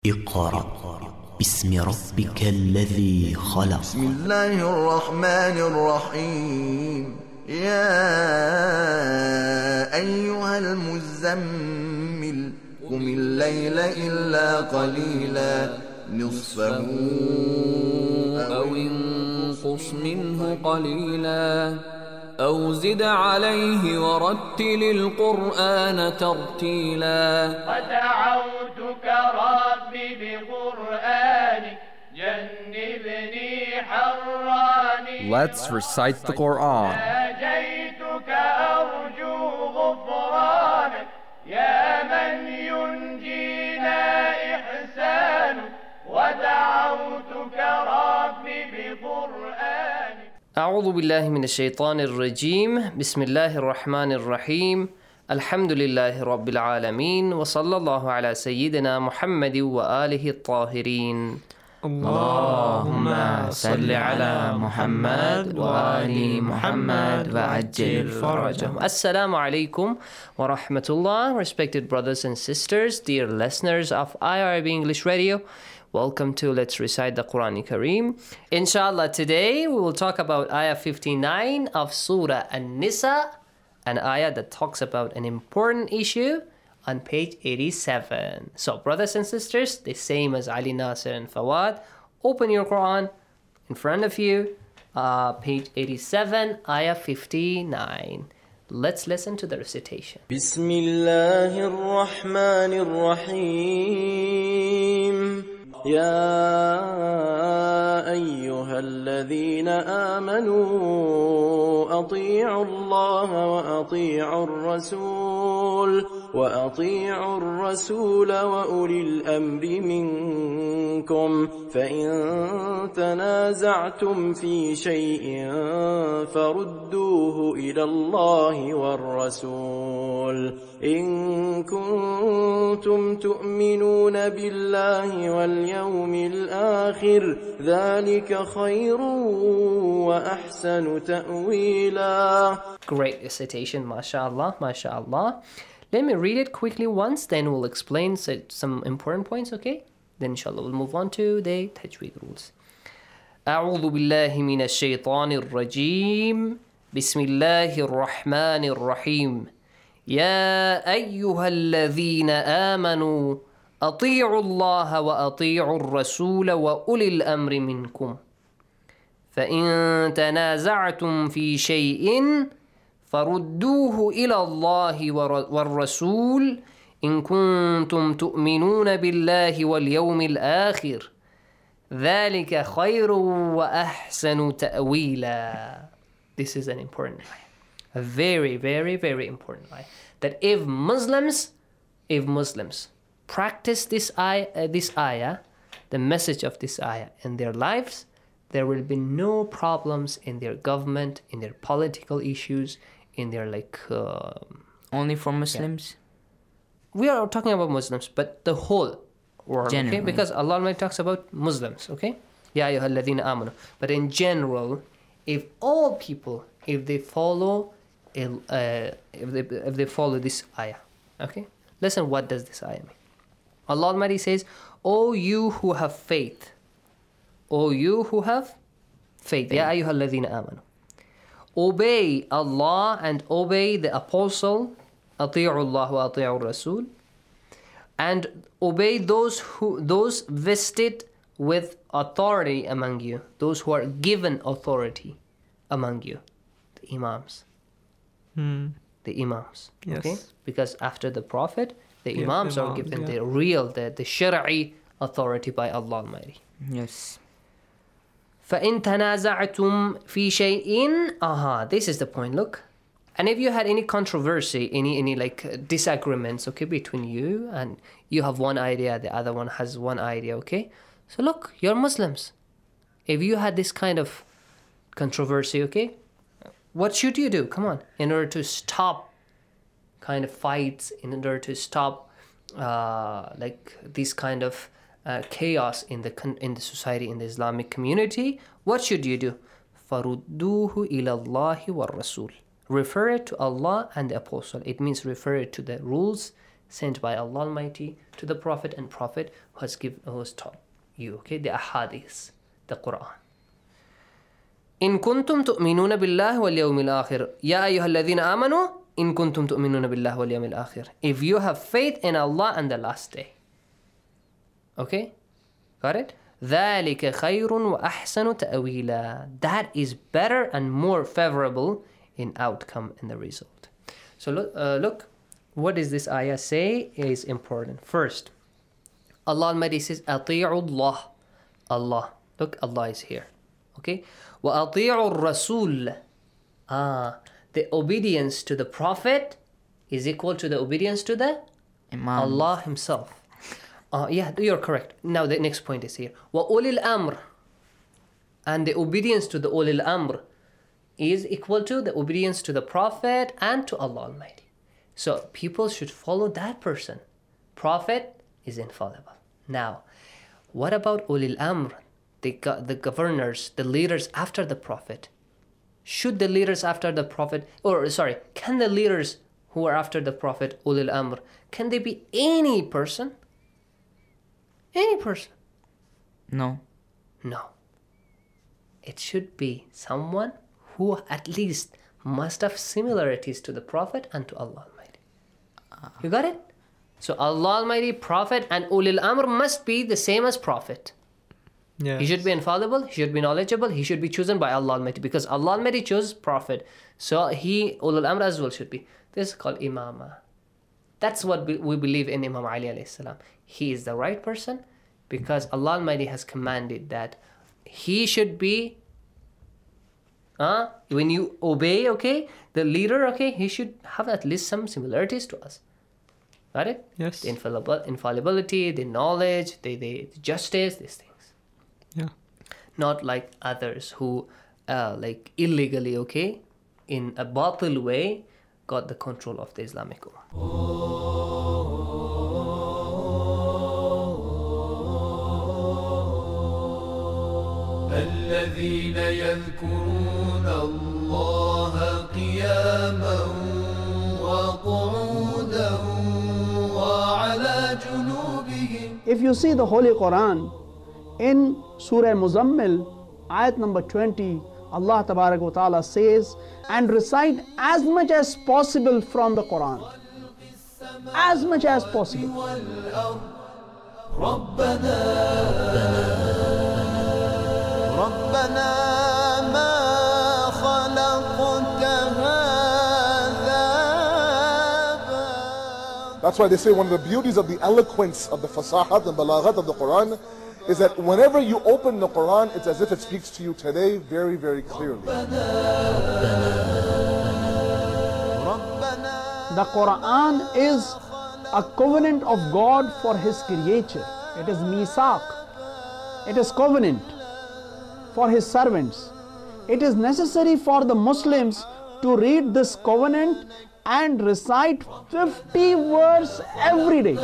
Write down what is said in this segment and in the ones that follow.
اقرأ باسم ربك الذي خلق. بسم الله الرحمن الرحيم. يا أيها المزمل قم الليل إلا قليلا نصفه أو انقص منه قليلا أو زد عليه ورتل القرآن ترتيلا. ودعوتك ربي بقرآنك جنبني حراني. Let's recite the Quran. ناجيتك أرجو غفرانك يا من ينجينا إحسانك. ودعوتك ربي بقرآنك. أعوذ بالله من الشيطان الرجيم. بسم الله الرحمن الرحيم. الحمد لله رب العالمين وصلى الله على سيدنا محمد وآله الطاهرين. اللهم صل على محمد وآل محمد وعجل فرجهم. Assalamu alaikum wa rahmatullah. Respected brothers and sisters, dear listeners of IRB English Radio, welcome to Let's Recite the Quran Kareem. Inshallah, today we will talk about Ayah 59 of Surah An-Nisa, an ayah that talks about an important issue on page 87. So, brothers and sisters, the same as Ali Nasser and Fawad, open your Quran in front of you, page 87, ayah 59. Let's listen to the recitation. بسم الله الرحمن الرحيم. يا أيها الذين آمنوا أطيعوا الله وأطيعوا الرسول وأولي الأمر منكم فإن تنازعتم في شيء فردوه إلى الله والرسول إن كنتم تؤمنون بالله واليوم الآخر ذلك خير وأحسن تأويلا. Great recitation, mashallah, mashallah. Let me read it quickly once, then we'll explain some important points, okay? Then inshallah we'll move on to the tajweed rules. أعوذ بالله من الشيطان الرجيم. بسم الله الرحمن الرحيم. يا أيها الذين آمنوا أطيعوا الله وأطيعوا الرسول وأولي الأمر منكم فإن تنازعتم في شيء فردوه إلى الله والرسول إن كنتم تؤمنون بالله واليوم الآخر ذلك خير وأحسن تأويلا. This is an important ayah. A very, very, very important ayah. That if Muslims practice this ayah, the message of this ayah in their lives, there will be no problems in their government, in their political issues, in their only for Muslims? Yeah. We are talking about Muslims, but the whole world, okay? Because Allah Almighty talks about Muslims, okay? Ya ayyuhalladhina amanu. But in general, if all people, if they follow this ayah, okay? Listen, what does this ayah mean? Allah Almighty says, O you who have faith. O you who have faith. Ya ayyuhalladhina amanu. Obey Allah and obey the apostle. أطيعوا الله وأطيعوا الرسول. And obey those vested with authority among you, those who are given authority among you, the imams. The imams. Yes. Okay? Because after the Prophet, the imams are given the real, the Shari'i authority by Allah Almighty. Yes. فَإِن تَنَازَعْتُمْ فِي شَيْءٍ. This is the point, look. And if you had any controversy, any disagreements, okay, between you, and you have one idea, the other one has one idea, okay? So look, you're Muslims. If you had this kind of controversy, okay, what should you do? Come on. In order to stop kind of fights, in order to stop this kind of chaos in the society, in the Islamic community, what should you do? فَرُدُّوهُ إِلَى اللَّهِ وَالرَّسُولِ. Refer it to Allah and the Apostle. It means refer it to the rules sent by Allah Almighty to the Prophet, and Prophet who has taught you, okay, the ahadith, the Quran. إن كنتم تؤمنون بالله واليوم الآخر يا أيها الذين آمنوا إن كنتم تؤمنون بالله واليوم الآخر. If you have faith in Allah and the last day. Okay? Got it? ذلك خير وأحسن تأويلا. That is better and more favorable in outcome and the result. So look, what does this ayah say is important. First, Allah Almighty says, أطيعوا الله. Allah. Look, Allah is here. Okay? وأطيعوا الرسول. The obedience to the Prophet is equal to the obedience to the Imam. Allah Himself. Yeah, you're correct. Now the next point is here. وَأُولِي الْأَمْرِ. And the obedience to the Ulil Amr is equal to the obedience to the Prophet and to Allah Almighty. So people should follow that person. Prophet is infallible. Now, what about Ulil Amr? The governors, the leaders after the Prophet. Should the leaders after the Prophet, can the leaders who are after the Prophet, Ulil Amr, can they be any person? Any person? No. No. It should be someone who at least must have similarities to the Prophet and to Allah Almighty. You got it? So Allah Almighty, Prophet, and Ulil Amr must be the same as Prophet. Yes. He should be infallible, he should be knowledgeable, he should be chosen by Allah Almighty, because Allah Almighty chose Prophet. So Ulul Amr as well should be. This is called Imama. That's what we believe in Imam Ali alayhi salam. He is the right person because Allah Almighty has commanded that he should be, when you obey, okay, the leader, okay, he should have at least some similarities to us. Got it? Yes. The infallibility, the knowledge, the justice, these things. Yeah. Not like others who like illegally, okay, in a batil way, got the control of the Islamic Ummah. الذين يذكرون الله قياما وقعودا وعلى جنوبهم. If you see the Holy Quran, in Surah Muzammil, ayat number 20, Allah Tabarak wa Ta'ala says, and recite as much as possible from the Quran. As much as possible. That's why they say one of the beauties of the eloquence of the fasahat and balaghat of the Quran is that whenever you open the Quran, it's as if it speaks to you today very, very clearly. The Quran is a covenant of God for His creature. It is misaq. It is covenant for His servants. It is necessary for the Muslims to read this covenant and recite 50 verses every day.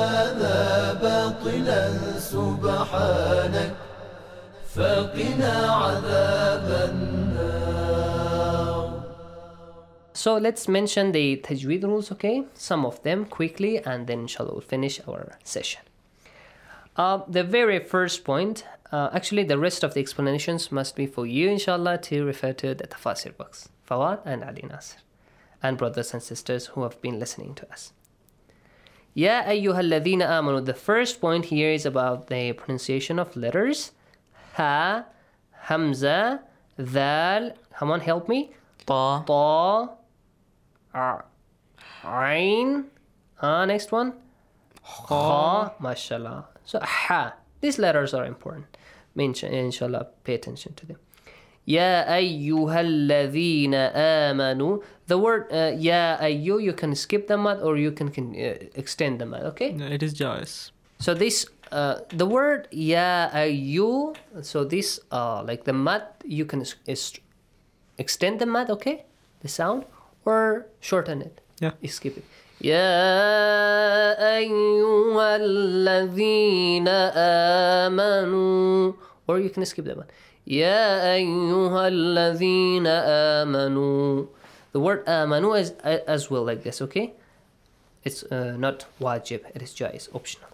So let's mention the tajweed rules, okay? Some of them quickly, and then inshallah we'll finish our session. The very first point, actually the rest of the explanations must be for you, inshallah, to refer to the tafasir books, Fawad and Ali Nasir, and brothers and sisters who have been listening to us. Ya ayyuhal ladhina amanu. The first point here is about the pronunciation of letters. Ha, Hamza, Dhal. Come on, help me. Ta. Ta. Ain. Next one. Ha. Mashallah. So ha. These letters are important. Inshallah, pay attention to them. Ya ayyuhal ladhina amanu. The word ya ayyu, you can skip the mad or you can extend the mad, okay? No, it is jais. So this, the word ya ayyu, so this, like the mad, you can extend the mad, okay? The sound, or shorten it. Yeah. Skip it. Ya ayyuhal ladhina amanu. Or you can skip that one. Ya ayyuhal ladhina amanu. The word amanu is as well like this, okay? It's not wajib, it is jais, optional.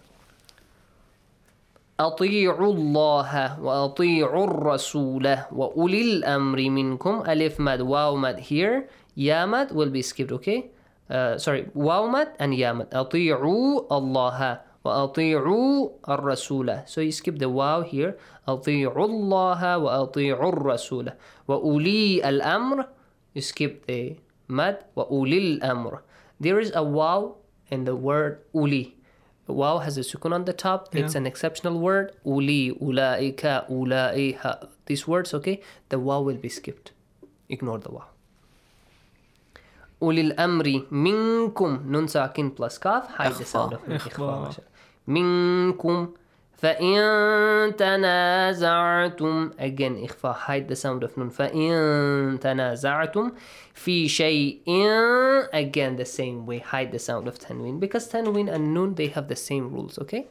أطيعوا الله وأطيعوا الرسول وأولي الأمر منكم. Alif mad, waw mad here. Ya mad will be skipped, okay? Sorry, waw mad and ya mad. أطيعوا الله وأطيعوا الرسول. So you skip the waw here. أطيعوا الله وأطيعوا الرسول. وأولي الأمر. You skip the mad. وأولي الأمر. There is a waw in the word uli. Waw has a sukun on the top. Yeah. It's an exceptional word. Uli, ulaika, ulaiha. These words, okay? The waw will be skipped. Ignore the waw. Ulil amri minkum. Nun sakin plus kaf. Hide the sound of ikhfa. Minkum. فَإِن تَنَازَعْتُمْ. Again, ikhfa. Hide the sound of nun. فَإِن تَنَازَعْتُمْ في شيء. Again, the same way. Hide the sound of tanween. Because tanween and nun, they have the same rules, okay?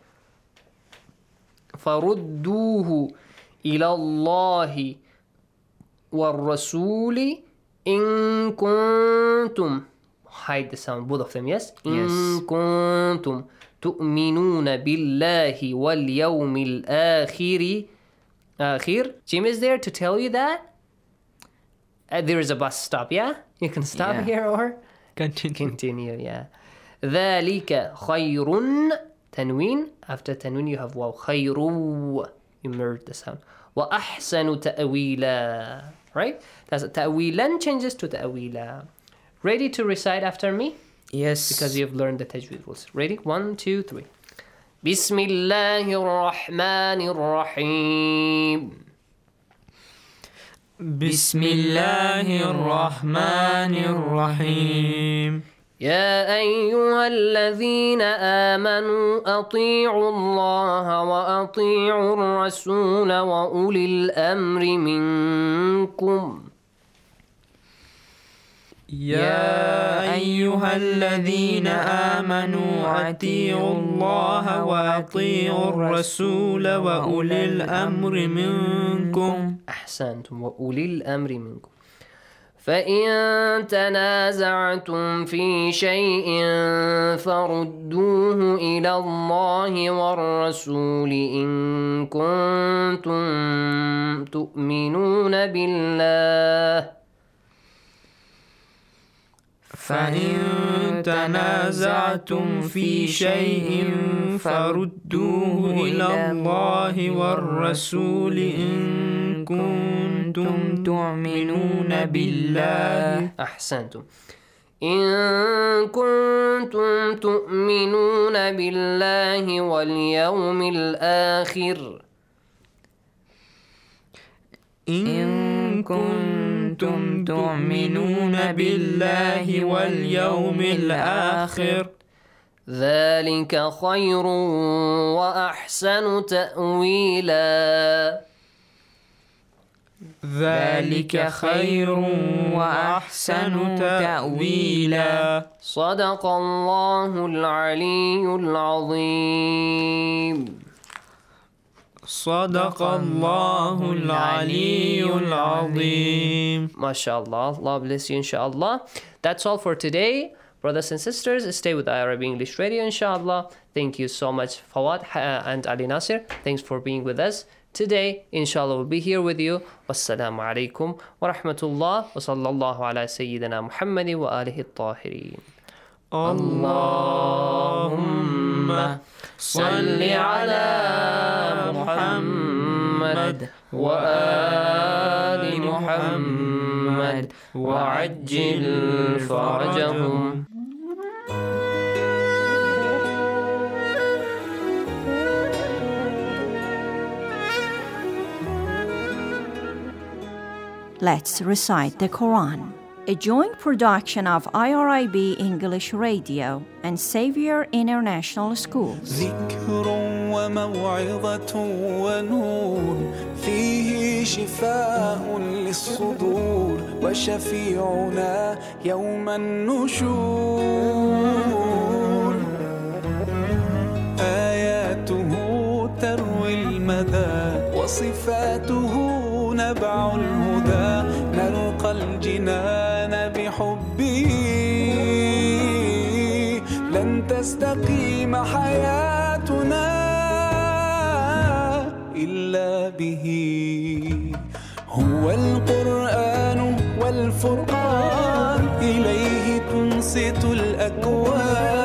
فَرُدُّوهُ إِلَى اللَّهِ وَالرَّسُولِ إِن كُنتُمْ. Hide the sound, both of them, yes? إِن كُنتُمْ تؤمنون بالله واليوم الآخر. Jim is there to tell you that there is a bus stop, yeah? You can stop here or continue, yeah. ذلك خير. Tanween. After tanween you have waw. خير. You merge the sound. وأحسن تأويلا. Right? That's تأويلا changes to تأويلا. Ready to recite after me? Yes. Because you've learned the tajweed rules. Ready? 1, 2, 3. بسم الله الرحمن الرحيم. بسم الله الرحمن الرحيم. يا أيها الذين آمنوا أطيعوا الله وأطيعوا الرسول وأولي الأمر منكم. يا أيها الذين آمنوا أطيعوا الله وأطيعوا الرسول وأولي الأمر منكم. أحسنتم. وأولي الأمر منكم. فإن تنازعتم في شيء فردوه إلى الله والرسول إن كنتم تؤمنون بالله. فإن تنازعتم في شيء فردوه إلى الله والرسول إن كنتم تؤمنون بالله. أحسنتم. إن كنتم تؤمنون بالله واليوم الآخر. إن كنتم تؤمنون بالله واليوم الآخر. ذلك خير وأحسن تأويلا. ذلك خير وأحسن تأويلا. صدق الله العلي العظيم. صدق الله العلي العظيم. MashaAllah. Allah bless you, inshallah. That's all for today. Brothers and sisters, stay with Arabic English Radio, inshallah. Thank you so much, Fawad and Ali Nasir. Thanks for being with us today. Inshallah, we'll be here with you. Wassalamu alaikum wa rahmatullah wa sallallahu ala sayyidina Muhammad wa alihi at-tahirin. اللهم صل على محمد وآل محمد وعجل فرجهم. Let's recite the Quran. A joint production of IRIB English Radio and Xavier International School. ذكر وموعظة ونور فيه شفاء للصدور وشفيعنا يوم النشور. آياته تروي المدى وصفاته نبع الهدى. نلقى الجنان بحبه لن تستقيم حياتنا إلا به. هو القرآن والفرقان إليه تنصت الأكوان